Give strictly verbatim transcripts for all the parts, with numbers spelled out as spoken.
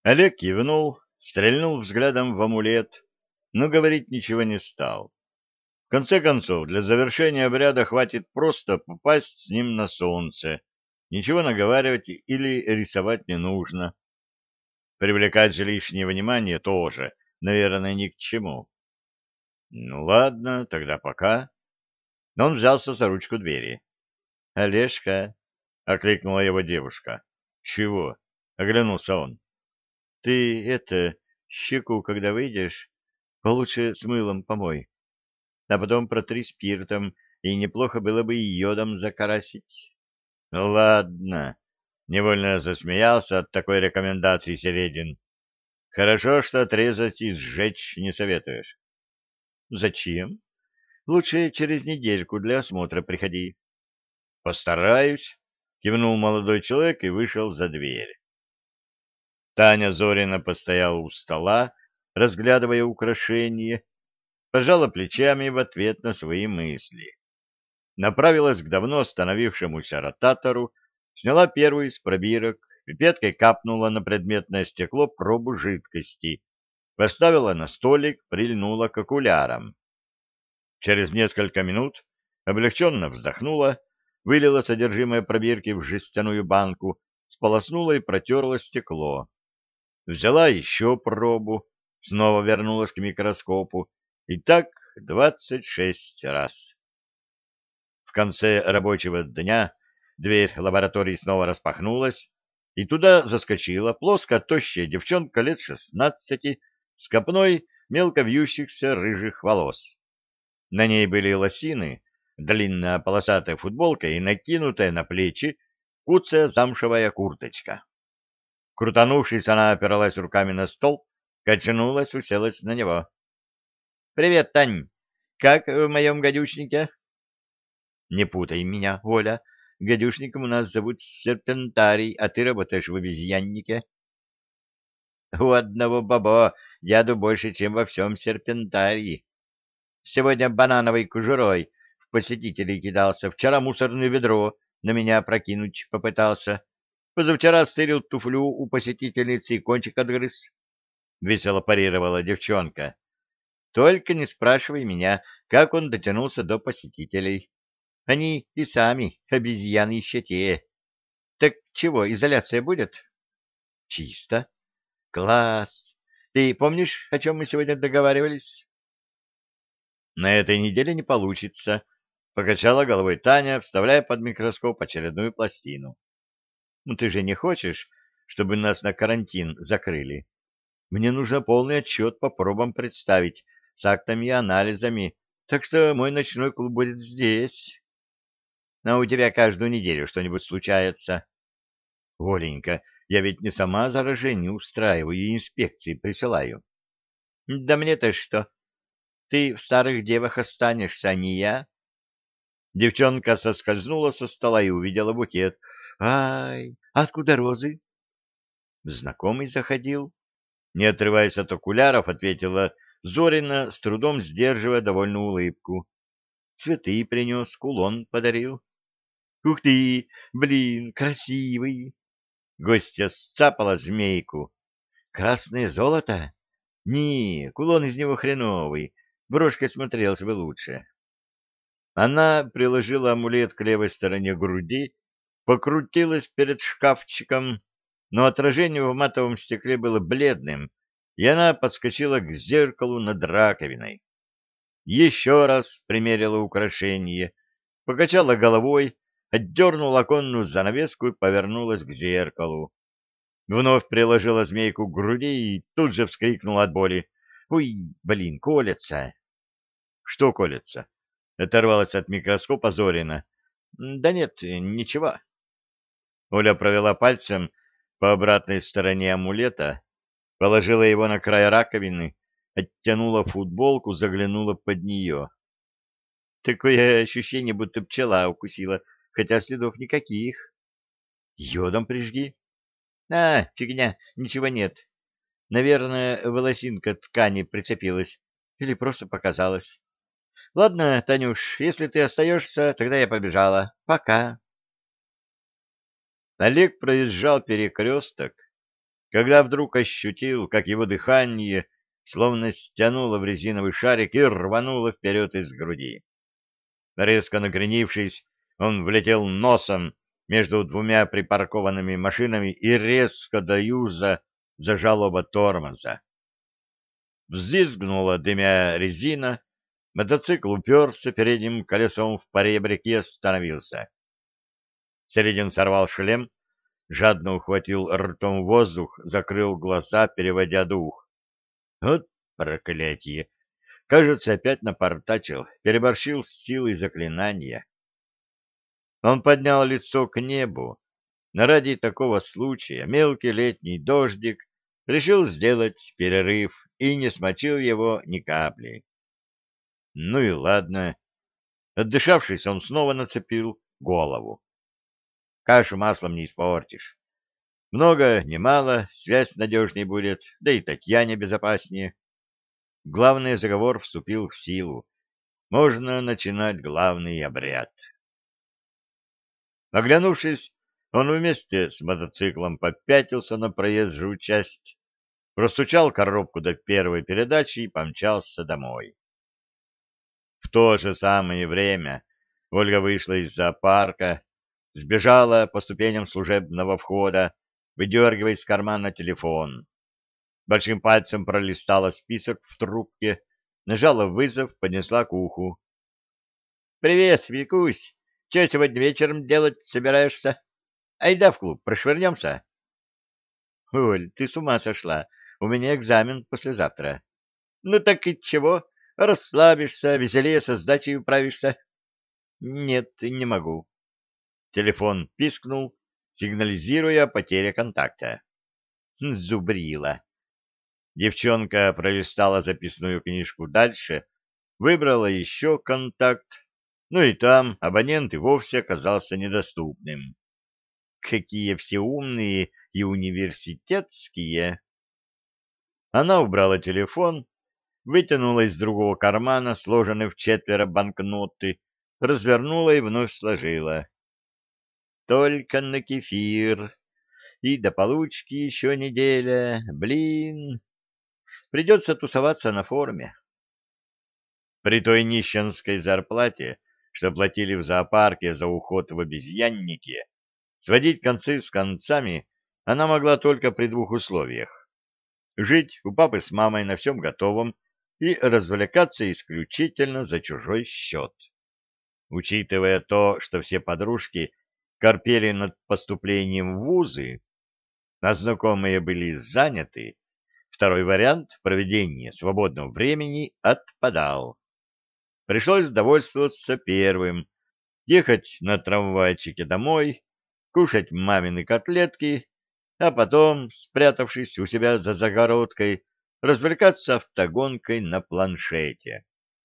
Олег кивнул, стрельнул взглядом в амулет, но говорить ничего не стал. В конце концов, для завершения обряда хватит просто попасть с ним на солнце. Ничего наговаривать или рисовать не нужно. Привлекать же лишнее внимание тоже, наверное, ни к чему. Ну ладно, тогда пока. Но он взялся за ручку двери. «Олежка!» — окликнула его девушка. «Чего?» — оглянулся он. «Ты, это, щеку, когда выйдешь, получше с мылом помой, а потом протри спиртом, и неплохо было бы и йодом закарасить». «Ладно», — невольно засмеялся от такой рекомендации Середин. «Хорошо, что отрезать и сжечь не советуешь». «Зачем? Лучше через недельку для осмотра приходи». «Постараюсь», — кивнул молодой человек и вышел за дверь. Таня Зорина постояла у стола, разглядывая украшения, пожала плечами в ответ на свои мысли. Направилась к давно остановившемуся ротатору, сняла первый из пробирок, пипеткой капнула на предметное стекло пробу жидкости, поставила на столик, прильнула к окулярам. Через несколько минут облегченно вздохнула, вылила содержимое пробирки в жестяную банку, сполоснула и протерла стекло. Взяла еще пробу, снова вернулась к микроскопу, и так двадцать шесть раз. В конце рабочего дня дверь лаборатории снова распахнулась, и туда заскочила плоская тощая девчонка лет шестнадцати с копной мелко вьющихся рыжих волос. На ней были лосины, длинная полосатая футболка и накинутая на плечи куцая замшевая курточка. Крутанувшись, она опиралась руками на стол, качнулась, уселась на него. — Привет, Тань. Как в моем гадючнике? — Не путай меня, Оля. Гадюшником у нас зовут Серпентарий, а ты работаешь в обезьяннике. — У одного бабо яду больше, чем во всем Серпентарии. Сегодня банановой кожурой в посетителей кидался, вчера мусорное ведро на меня прокинуть попытался. Позавчера стырил туфлю у посетительницы и кончик отгрыз. Весело парировала девчонка. Только не спрашивай меня, как он дотянулся до посетителей. Они и сами обезьяны еще те. Так чего, изоляция будет? Чисто. Класс. Ты помнишь, о чем мы сегодня договаривались? На этой неделе не получится, покачала головой Таня, вставляя под микроскоп очередную пластину. Ну ты же не хочешь, чтобы нас на карантин закрыли? Мне нужно полный отчет по пробам представить с актами и анализами, так что мой ночной клуб будет здесь. А у тебя каждую неделю что-нибудь случается. Оленька, я ведь не сама заражение устраиваю и инспекции присылаю. Да мне-то что? Ты в старых девах останешься, а не я. Девчонка соскользнула со стола и увидела букет. Ай, откуда розы? Знакомый заходил. Не отрываясь от окуляров, ответила Зорина, с трудом сдерживая довольную улыбку. Цветы принес, кулон подарил. Ух ты, блин, красивый. Гостья сцапала змейку. Красное золото? Не, кулон из него хреновый. Брошкой смотрелся бы лучше. Она приложила амулет к левой стороне груди, покрутилась перед шкафчиком, но отражение в матовом стекле было бледным, и она подскочила к зеркалу над раковиной. Еще раз примерила украшение, покачала головой, отдернула оконную занавеску и повернулась к зеркалу. Вновь приложила змейку к груди и тут же вскрикнула от боли. «Ой, блин, колется!» «Что колется?» — оторвалась от микроскопа Зорина. «Да нет, ничего». Оля провела пальцем по обратной стороне амулета, положила его на край раковины, оттянула футболку, заглянула под нее. Такое ощущение, будто пчела укусила, хотя следов никаких. Йодом прижги. А, фигня, ничего нет. Наверное, волосинка ткани прицепилась. Или просто показалось. Ладно, Танюш, если ты остаешься, тогда я побежала. Пока. Олег проезжал перекресток, когда вдруг ощутил, как его дыхание словно стянуло в резиновый шарик и рвануло вперед из груди. Резко накренившись, он влетел носом между двумя припаркованными машинами и резко до юза зажал оба тормоза. Взвизгнула дымя резина, мотоцикл уперся передним колесом в поребрик и остановился. Середин сорвал шлем, жадно ухватил ртом воздух, закрыл глаза, переводя дух. Вот проклятие! Кажется, опять напортачил, переборщил с силой заклинания. Он поднял лицо к небу. Но ради такого случая мелкий летний дождик решил сделать перерыв и не смочил его ни капли. Ну и ладно. Отдышавшись, он снова нацепил голову. Кашу маслом не испортишь. Много, ни мало, связь надежней будет, да и Татьяне безопаснее. Главный заговор вступил в силу. Можно начинать главный обряд. Оглянувшись, он вместе с мотоциклом попятился на проезжую часть, простучал коробку до первой передачи и помчался домой. В то же самое время Ольга вышла из зоопарка, сбежала по ступеням служебного входа, выдергивая из кармана телефон. Большим пальцем пролистала список в трубке, нажала вызов, поднесла к уху. — Привет, Викусь! Че сегодня вечером делать собираешься? Айда в клуб, прошвырнемся? — Оль, ты с ума сошла. У меня экзамен послезавтра. — Ну так и чего? Расслабишься, веселее со сдачей управишься. — Нет, не могу. Телефон пискнул, сигнализируя о потере контакта. Зубрила. Девчонка пролистала записную книжку дальше, выбрала еще контакт, ну и там абонент и вовсе оказался недоступным. Какие все умные и университетские! Она убрала телефон, вытянула из другого кармана сложенные в четверо банкноты, развернула и вновь сложила. Только на кефир. И до получки еще неделя. Блин. Придется тусоваться на форуме. При той нищенской зарплате, что платили в зоопарке за уход в обезьяннике, сводить концы с концами она могла только при двух условиях. Жить у папы с мамой на всем готовом и развлекаться исключительно за чужой счет. Учитывая то, что все подружки корпели над поступлением в вузы, а знакомые были заняты, второй вариант проведения свободного времени отпадал. Пришлось довольствоваться первым, ехать на трамвайчике домой, кушать мамины котлетки, а потом, спрятавшись у себя за загородкой, развлекаться автогонкой на планшете.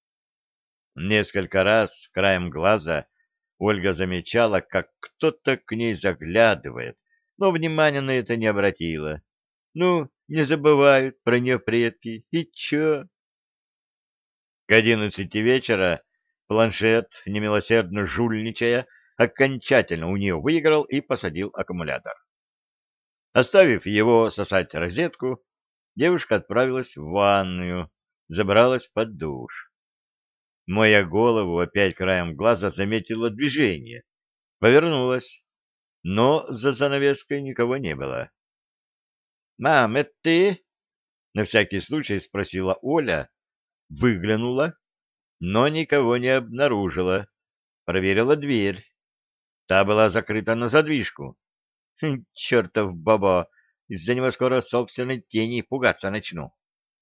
Несколько раз краем глаза Ольга замечала, как кто-то к ней заглядывает, но внимания на это не обратила. Ну, не забывают про нее предки, и чё? К одиннадцати вечера планшет, немилосердно жульничая, окончательно у нее выиграл и посадил аккумулятор. Оставив его сосать розетку, девушка отправилась в ванную, забралась под душ. Моя голову опять краем глаза заметила движение. Повернулась, но за занавеской никого не было. — Мам, это ты? — на всякий случай спросила Оля, выглянула, но никого не обнаружила. Проверила дверь. Та была закрыта на задвижку. Хм, чертов баба, из-за него скоро собственной тени пугаться начну.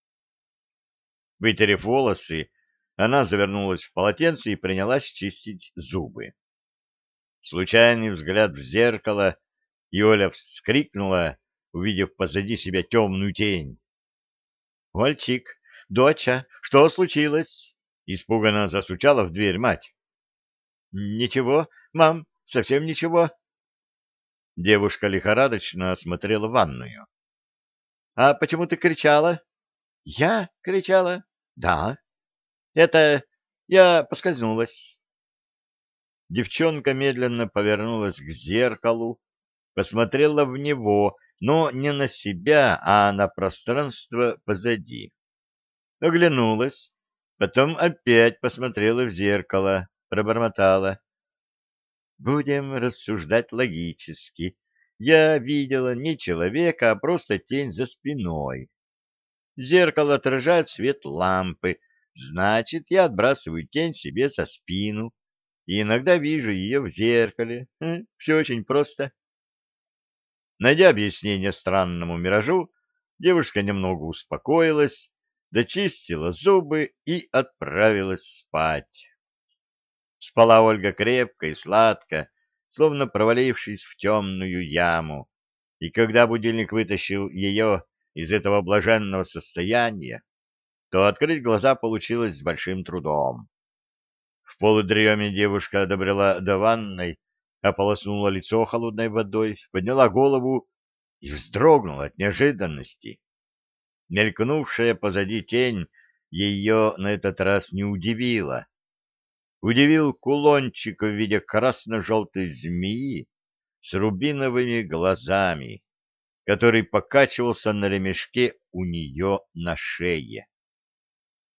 Вытерев волосы, она завернулась в полотенце и принялась чистить зубы. Случайный взгляд в зеркало, и Оля вскрикнула, увидев позади себя темную тень. — Ольчик, доча, что случилось? — испуганно застучала в дверь мать. — Ничего, мам, совсем ничего. Девушка лихорадочно осмотрела ванную. — А почему ты кричала? — Я кричала? — Да. — Это... я поскользнулась. Девчонка медленно повернулась к зеркалу, посмотрела в него но не на себя, а на пространство позади. Оглянулась, потом опять посмотрела в зеркало, пробормотала. Будем рассуждать логически. Я видела не человека, а просто тень за спиной. Зеркало отражает свет лампы, значит, я отбрасываю тень себе за спину и иногда вижу ее в зеркале. Все очень просто. Найдя объяснение странному миражу, девушка немного успокоилась, дочистила зубы и отправилась спать. Спала Ольга крепко и сладко, словно провалившись в темную яму, и когда будильник вытащил ее из этого блаженного состояния, то открыть глаза получилось с большим трудом. В полудреме девушка добрела до ванной, ополоснула лицо холодной водой, подняла голову и вздрогнула от неожиданности. Мелькнувшая позади тень ее на этот раз не удивила. Удивил кулончик в виде красно-желтой змеи с рубиновыми глазами, который покачивался на ремешке у нее на шее.